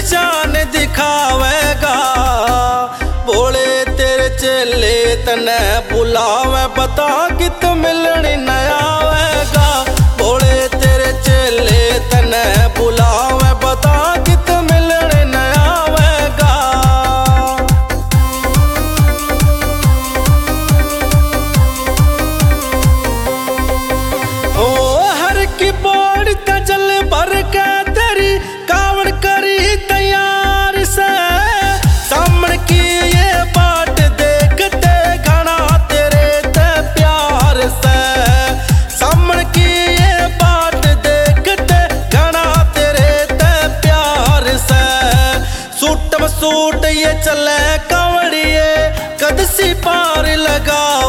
शान दिखावेगा। बोले तेरे चेले तने बुलावे, बता कित मिलनी न आवेगा। बोले तेरे चेले तने बुलावे, बता कित मिलनी न आवेगा। ओ हर की पौड़ी तजल भर के तेरी कावड़ करी तैयार से। सामने की ये बाट देखते घना तेरे ते प्यार से। सामने की ये बाट देखते घना तेरे ते प्यार से। सूट ये चले कावड़िए कदसी पार लगा